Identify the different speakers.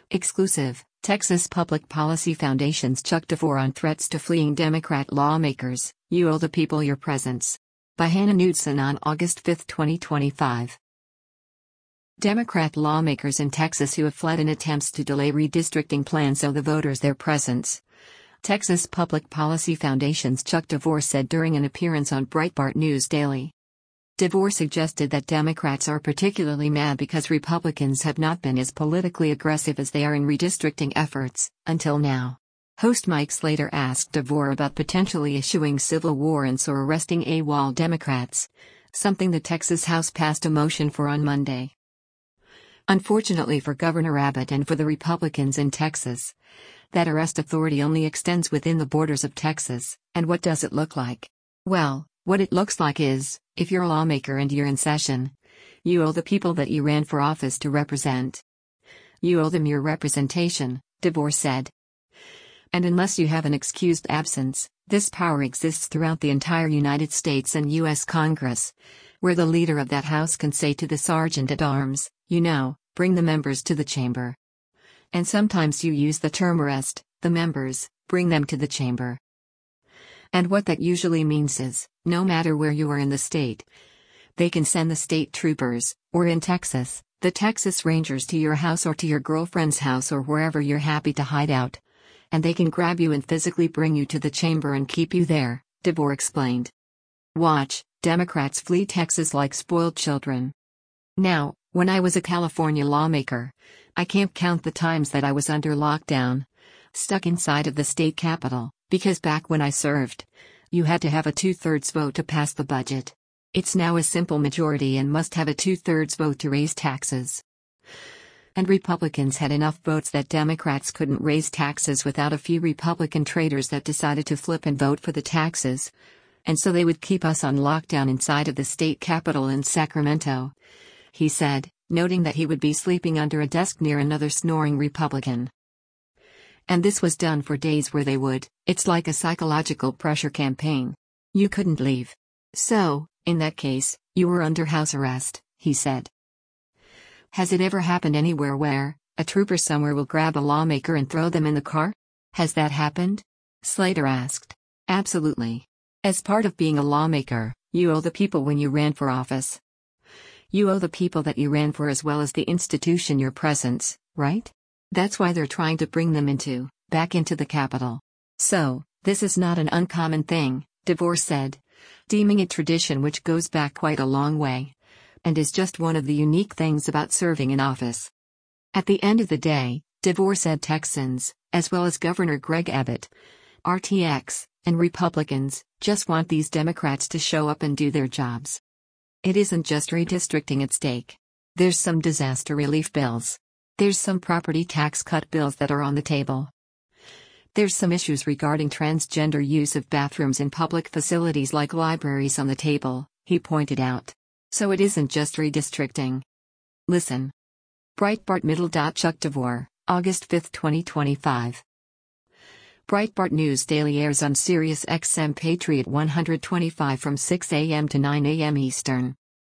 Speaker 1: Exclusive, Texas Public Policy Foundation's Chuck DeVore on threats to fleeing Democrat lawmakers, "You owe the people your presence." By Hannah Knudsen on August 5, 2025. Democrat lawmakers in Texas who have fled in attempts to delay redistricting plans owe the voters their presence. Texas Public Policy Foundation's Chuck DeVore said during an appearance on Breitbart News Daily. DeVore suggested that Democrats are particularly mad because Republicans have not been as politically aggressive as they are in redistricting efforts, until now. Host Mike Slater asked DeVore about potentially issuing civil warrants or arresting AWOL Democrats, something the Texas House passed a motion for on Monday. Unfortunately for Governor Abbott and for the Republicans in Texas, that arrest authority only extends within the borders of Texas. And what does it look like? Well, what it looks like is, if you're a lawmaker and you're in session, you owe the people that you ran for office to represent. You owe them your representation, DeVore said. And unless you have an excused absence, this power exists throughout the entire United States and U.S. Congress, where the leader of that house can say to the sergeant at arms, bring the members to the chamber. And sometimes you use the term arrest the members, bring them to the chamber. And what that usually means is, no matter where you are in the state, they can send the state troopers, or in Texas, the Texas Rangers to your house or to your girlfriend's house or wherever you're happy to hide out. And they can grab you and physically bring you to the chamber and keep you there, DeVore explained. Watch, Democrats flee Texas like spoiled children. Now, when I was a California lawmaker, I can't count the times that I was under lockdown, stuck inside of the state capitol, because back when I served, you had to have a 2/3 vote to pass the budget. It's now a simple majority and must have a 2/3 vote to raise taxes. And Republicans had enough votes that Democrats couldn't raise taxes without a few Republican traitors that decided to flip and vote for the taxes. And so they would keep us on lockdown inside of the state capitol in Sacramento, he said, noting that he would be sleeping under a desk near another snoring Republican. And this was done for days where they would, it's like a psychological pressure campaign. You couldn't leave. So, in that case, you were under house arrest, he said. Has it ever happened anywhere where a trooper somewhere will grab a lawmaker and throw them in the car? Has that happened? Slater asked. Absolutely. As part of being a lawmaker, you owe the people when you ran for office. You owe the people that you ran for as well as the institution your presence, right? That's why they're trying to bring them back into the Capitol. So, this is not an uncommon thing, DeVore said, deeming it tradition which goes back quite a long way, and is just one of the unique things about serving in office. At the end of the day, DeVore said Texans, as well as Governor Greg Abbott, RTX, and Republicans, just want these Democrats to show up and do their jobs. It isn't just redistricting at stake. There's some disaster relief bills. There's some property tax cut bills that are on the table. There's some issues regarding transgender use of bathrooms in public facilities like libraries on the table, he pointed out. So it isn't just redistricting. Listen. Breitbart Middle. Chuck DeVore, August 5, 2025. Breitbart News Daily airs on Sirius XM Patriot 125 from 6 a.m. to 9 a.m. Eastern.